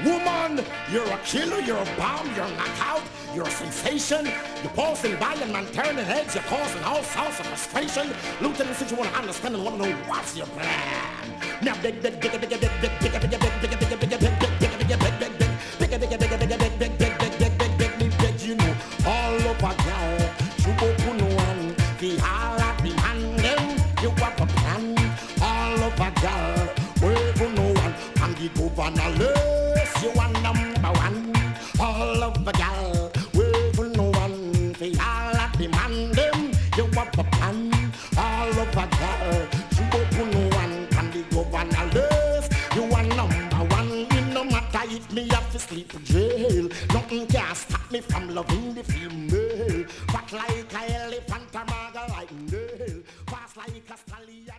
Woman, you're a killer, you're a bomb, you're a knockout, you're a sensation. You're pulsing by and man turning heads, you're causing all sorts of frustration. Lieutenant, since you want to understand and want to know what's your plan. Now, you know, all over now, you open one, the all at the hand, you have a plan. All over girl, wherever no one, and the governor list, you are number one. All over girl, wherever no one, the all at the hand, you have a plan. All over girl, you open one, and the governor list, you are number one. It no matter if me have to sleep in jail, nothing can stop me from loving the female. Fat like a elephant, a maga like nail, fast like a stallion.